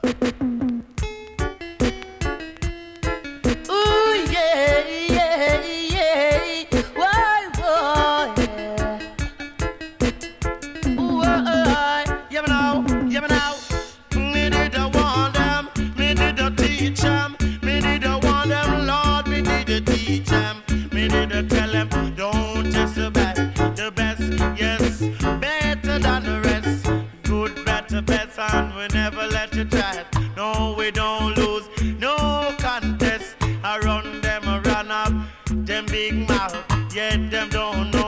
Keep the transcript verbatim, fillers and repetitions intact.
Ooh, yeah, yeah, yeah. Why, why, yeah. Ooh, why, yeah, me now, yeah, me now. Me did a warn them, me did a teach them, me did a warn them, Lord, me did a teach them, me did a tell them, don't test the best, the best, yes, better than the rest, good, better, best, and we never let you try it. No, we don't lose, no contest. I run them, I run up, them big mouth, yet them don't know.